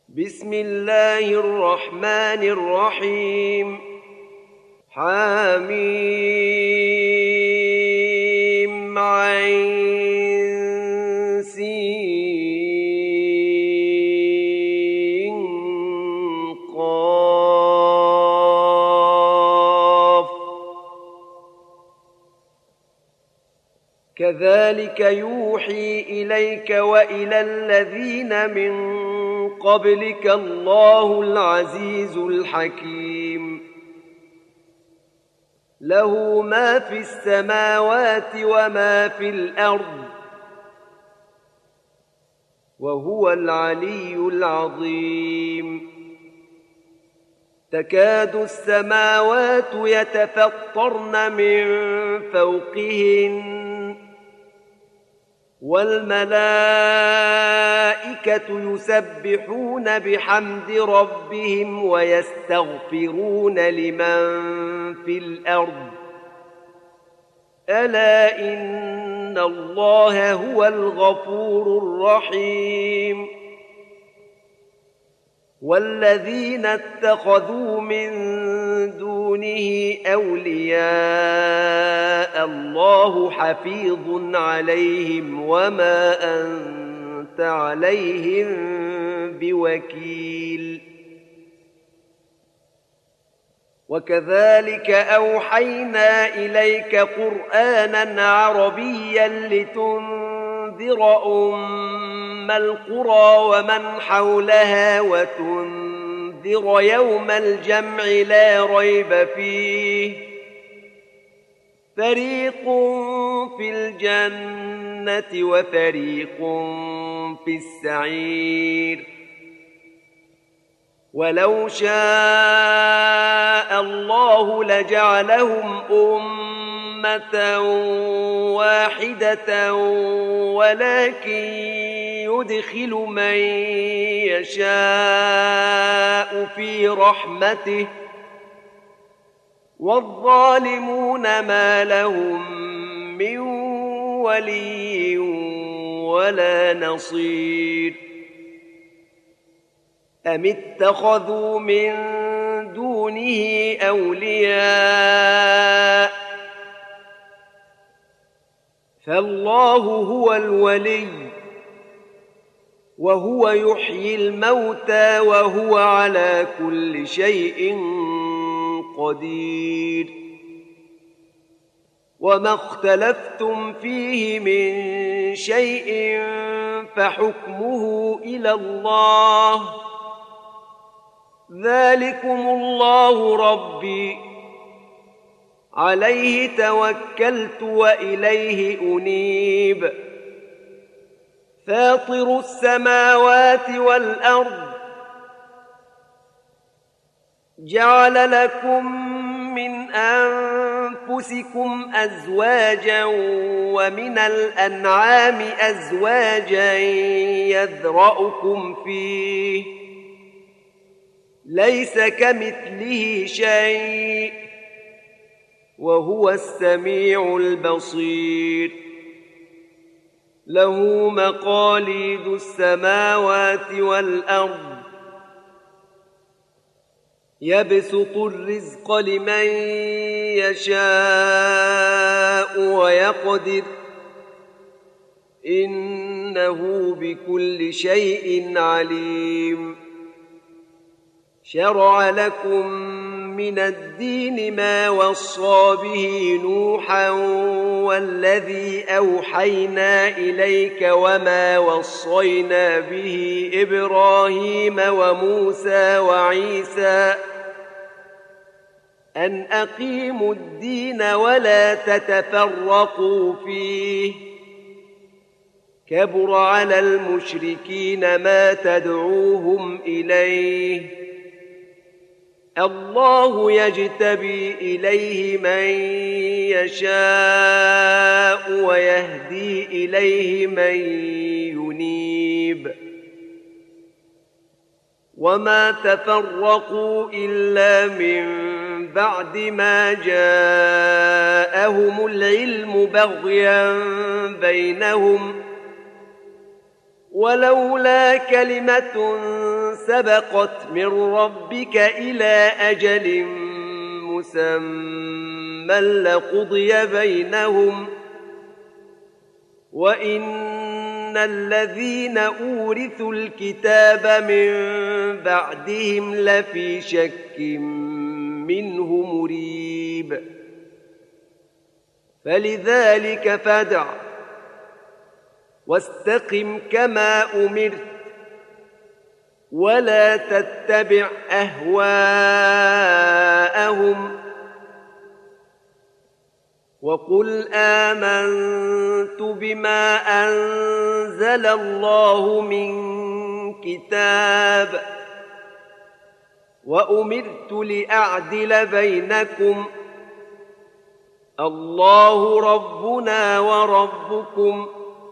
بسم الله الرحمن الرحيم حميم عين سين قاف كذلك يوحي إليك وإلى الذين من قبلك الله العزيز الحكيم له ما في السماوات وما في الأرض وهو العلي العظيم تكاد السماوات يتفطرن من فوقهن والملائكة يسبحون بحمد ربهم ويستغفرون لمن في الأرض ألا إن الله هو الغفور الرحيم والذين اتخذوا من دونه أولياء الله حفيظ عليهم وما أنت عليهم بوكيل وكذلك أوحينا إليك قرآنا عربيا لتنذر أم القرى ومن حولها وتنذر يوم الجمع لا ريب فيه فريق في الجنة وفريق في السعير ولو شاء الله لجعلهم أمة واحدة ولكن يدخل من يشاء في رحمته والظالمون ما لهم من ولي ولا نصير أم اتخذوا من دونه أولياء فالله هو الولي وهو يحيي الموتى وهو على كل شيء قدير وما اختلفتم فيه من شيء فحكمه إلى الله ذلكم الله ربي عليه توكلت وإليه أنيب فاطر السماوات والأرض جعل لكم من أنفسكم أزواجا ومن الأنعام أزواجا يذرأكم فيه ليس كمثله شيء وهو السميع البصير له مقاليد السماوات والأرض يبسط الرزق لمن يشاء ويقدر إنه بكل شيء عليم شرع لكم من الدين ما وصى به نوحا والذي أوحينا إليك وما وصينا به إبراهيم وموسى وعيسى أن أقيموا الدين ولا تتفرقوا فيه كبر على المشركين ما تدعوهم إليه الله يجتبي إليه من يشاء ويهدي إليه من ينيب وما تفرقوا إلا من بعد ما جاءهم العلم بغيا بينهم ولولا كلمة سبقت من ربك إلى أجل مسمى لقضي بينهم وإن الذين أورثوا الكتاب من بعدهم لفي شك منه مريب فلذلك فادع واستقم كما أمرت ولا تتبع أهواءهم وقل آمنت بما أنزل الله من كتاب وأمرت لأعدل بينكم الله ربنا وربكم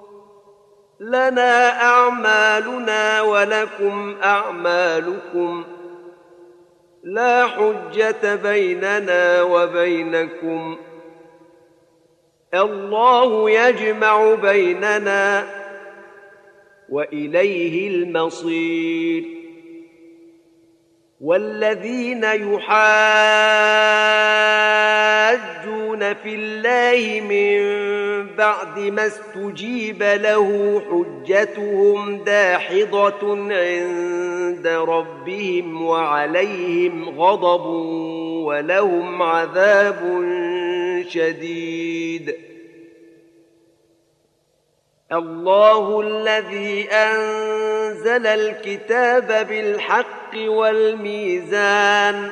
لنا أعمالنا ولكم أعمالكم لا حجة بيننا وبينكم الله يجمع بيننا وإليه المصير والذين يحاجون في الله من بعد ما استجيب له حجتهم داحضة عند ربهم وعليهم غضب ولهم عذاب شديد الله الذي أنزل الكتاب بالحق والميزان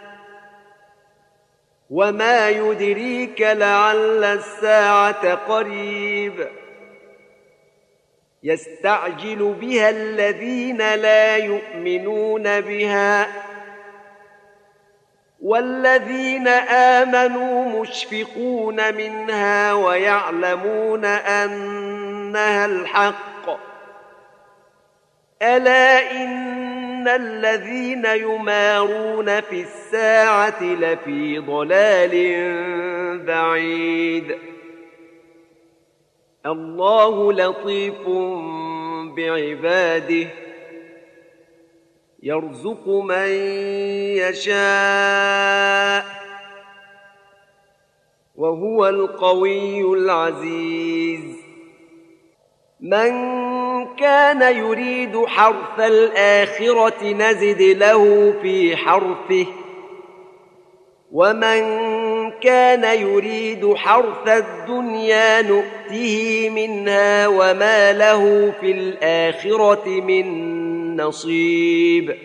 وما يدريك لعل الساعة قريب يستعجل بها الذين لا يؤمنون بها والذين آمنوا مشفقون منها ويعلمون أنها الحق ألا إن الذين يمارون في الساعة لفي ضلال بعيد الله لطيف بعباده يرزق من يشاء وهو القوي العزيز من كان يريد حرث الآخرة نزد له في حرثه ومن كان يريد حرث الدنيا نؤته منها وما له في الآخرة من نصيب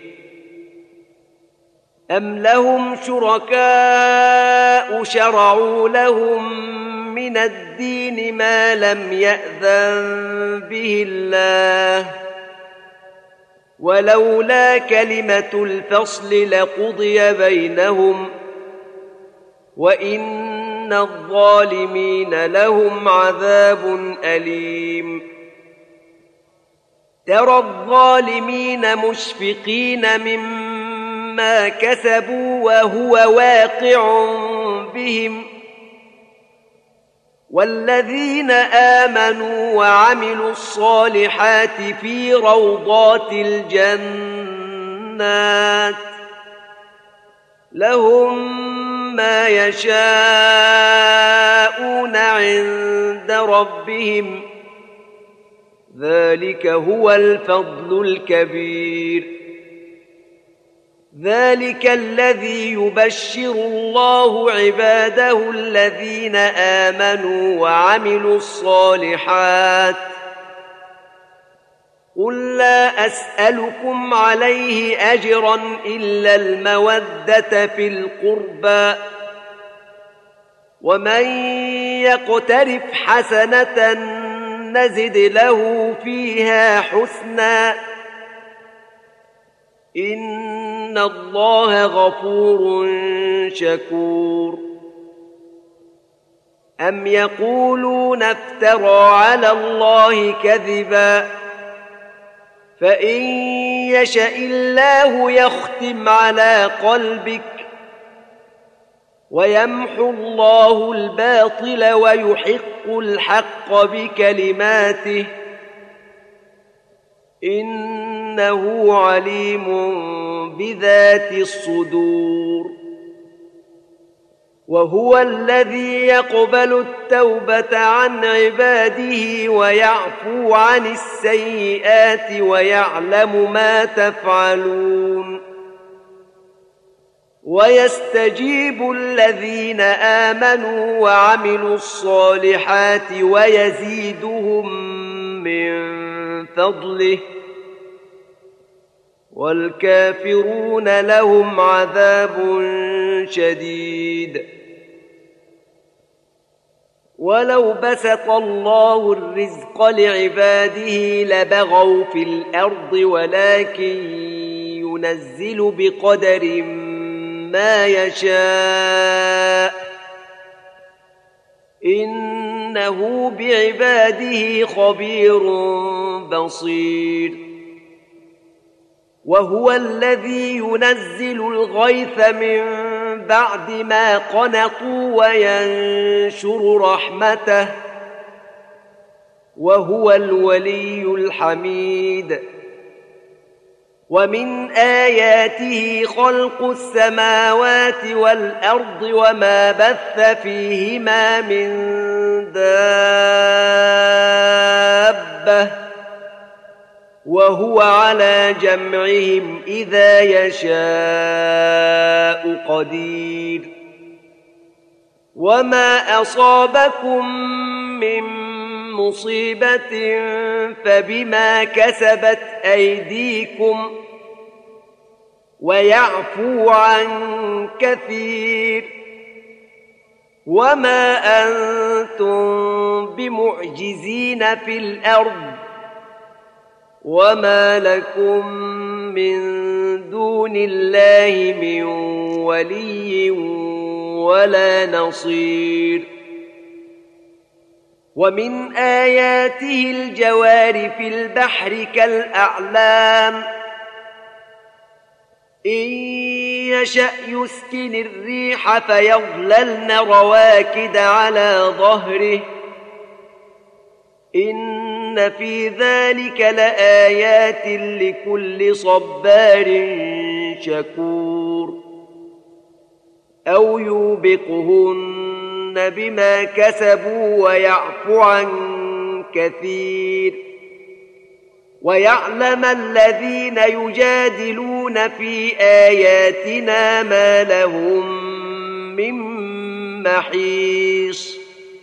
أم لهم شركاء شرعوا لهم من الدين ما لم يأذن به الله ولولا كلمة الفصل لقضي بينهم وإن الظالمين لهم عذاب أليم ترى الظالمين مشفقين مما كسبوا وهو واقع بهم والذين آمنوا وعملوا الصالحات في روضات الجنات لهم ما يشاءون عند ربهم ذلك هو الفضل الكبير ذلك الذي يبشر الله عباده الذين آمنوا وعملوا الصالحات قل لا أسألكم عليه أجرا إلا المودة في القربى ومن يقترف حسنة نزد له فيها حسنا إن الله غفور شكور أم يقولون افترى على الله كذبا فإن يشأ الله يختم على قلبك ويمحو الله الباطل ويحق الحق بكلماته إنه عليم بذات الصدور وهو الذي يقبل التوبة عن عباده ويعفو عن السيئات ويعلم ما تفعلون ويستجيب الذين آمنوا وعملوا الصالحات ويزيدهم من فضله والكافرون لهم عذاب شديد ولو بسط الله الرزق لعباده لبغوا في الأرض ولكن ينزل بقدر ما يشاء إنه بعباده خبير بصير وهو الذي ينزل الغيث من بعد ما قنطوا وينشر رحمته وهو الولي الحميد ومن آياته خلق السماوات والأرض وما بث فيهما من دابة وهو على جمعهم إذا يشاء قدير وما أصابكم من مصيبة فبما كسبت أيديكم ويعفو عن كثير وما أنتم بمعجزين في الأرض وما لكم من دون الله من ولي ولا نصير ومن آياته الجوار في البحر كالأعلام إن يشأ يسكن الريح فيظللن رواكد على ظهره إن في ذلك لآيات لكل صبار شكور أو يوبقهن بما كسبوا ويعفو عن كثير ويعلم الذين يجادلون في آياتنا ما لهم من محيص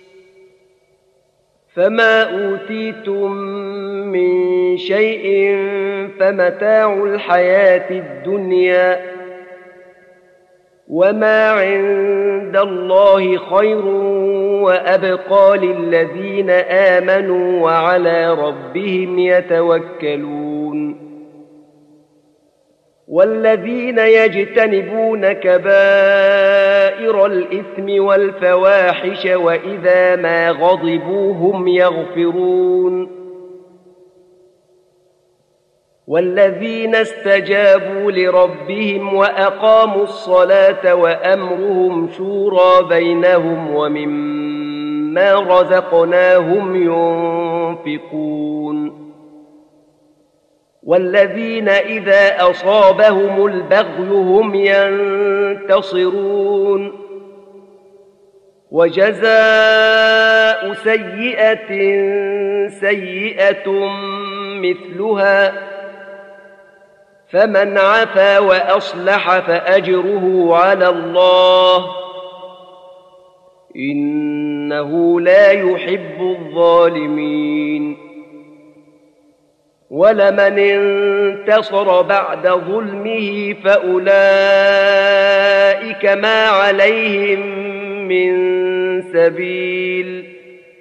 فما أوتيتم من شيء فمتاع الحياة الدنيا وما عند الله خير وأبقى للذين آمنوا وعلى ربهم يتوكلون والذين يجتنبون كبائر الإثم والفواحش وإذا ما غضبوا هم يغفرون والذين استجابوا لربهم وأقاموا الصلاة وأمرهم شورى بينهم ومما رزقناهم ينفقون والذين إذا أصابهم البغي هم ينتصرون وجزاء سيئة سيئة مثلها فمن عفا وأصلح فأجره على الله إنه لا يحب الظالمين ولمن انتصر بعد ظلمه فأولئك ما عليهم من سبيل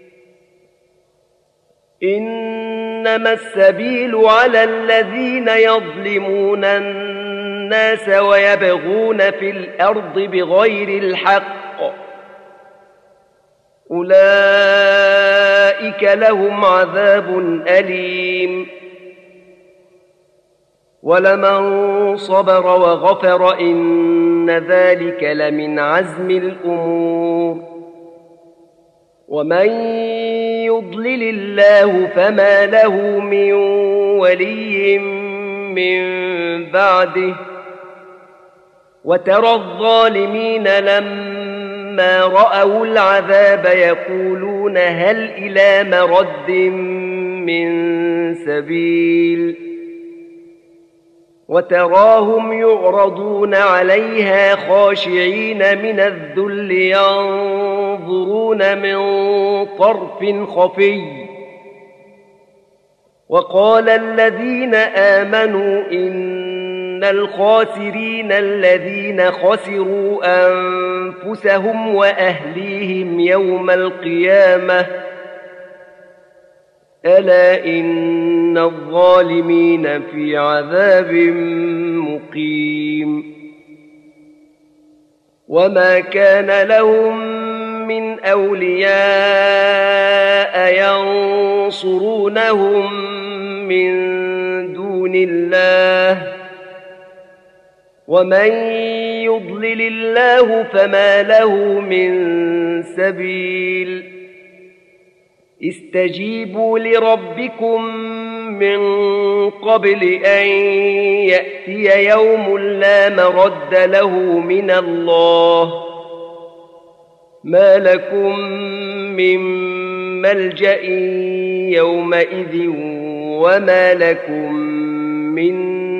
إنما السبيل على الذين يظلمون الناس ويبغون في الأرض بغير الحق أولئك لهم عذاب أليم ولمن صبر وغفر إن ذلك لمن عزم الأمور ومن يضلل الله فما له من ولي من بعده وترى الظالمين لما رأوا العذاب يقولون هل إلى مرد من سبيل وتراهم يعرضون عليها خاشعين من الذل ينظرون من طرف خفي وقال الذين آمنوا إن الخاسرين الذين خسروا أنفسهم وأهليهم يوم القيامة ألا إن الظالمين في عذاب مقيم وما كان لهم من أولياء ينصرونهم من دون الله ومن يضلل الله فما له من سبيل استجيبوا لربكم من قبل أن يأتي يوم لا مرد له من الله ما لكم من ملجأ يومئذ وما لكم من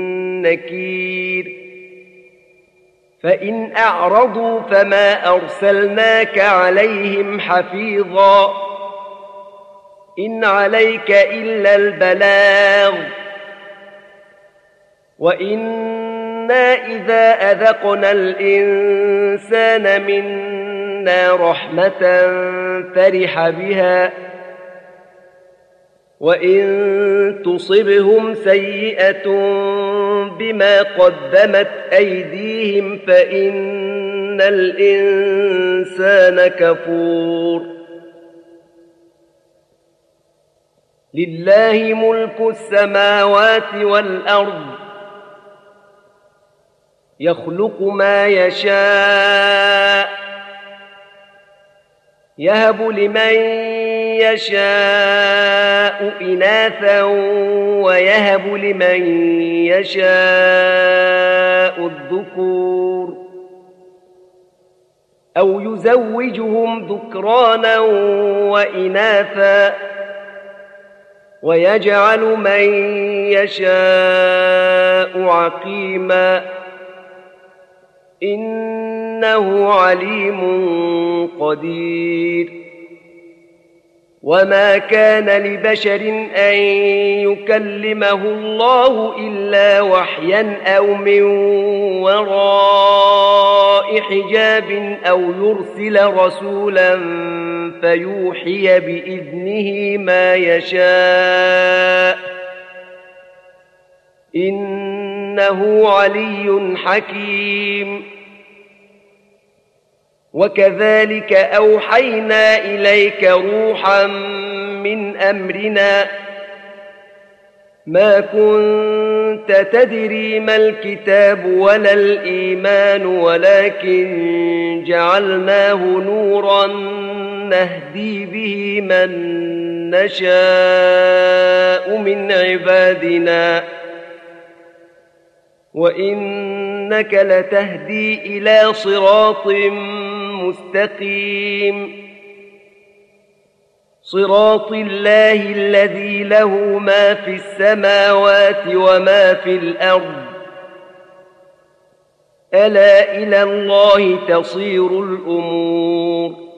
نكير فإن أعرضوا فما أرسلناك عليهم حفيظا إن عليك إلا البلاغ وإنا إذا أذقنا الإنسان منا رحمة فرح بها وإن تصبهم سيئة بما قدمت أيديهم فإن الإنسان كفور لله ملك السماوات والأرض يخلق ما يشاء يهب لمن يشاء إناثا ويهب لمن يشاء الذكور أو يزوجهم ذكرانا وإناثا ويجعل من يشاء عقيما إنه عليم قدير وما كان لبشر أن يكلمه الله إلا وحيا أو من وراء حجاب أو يرسل رسولا فيوحي بإذنه ما يشاء إنه علي حكيم وكذلك أوحينا إليك روحا من أمرنا ما كنت تدري ما الكتاب ولا الإيمان ولكن جعلناه نورا نهدي به من نشاء من عبادنا وإنك لتهدي إلى صراط مستقيم صراط الله الذي له ما في السماوات وما في الأرض ألا إلى الله تصير الأمور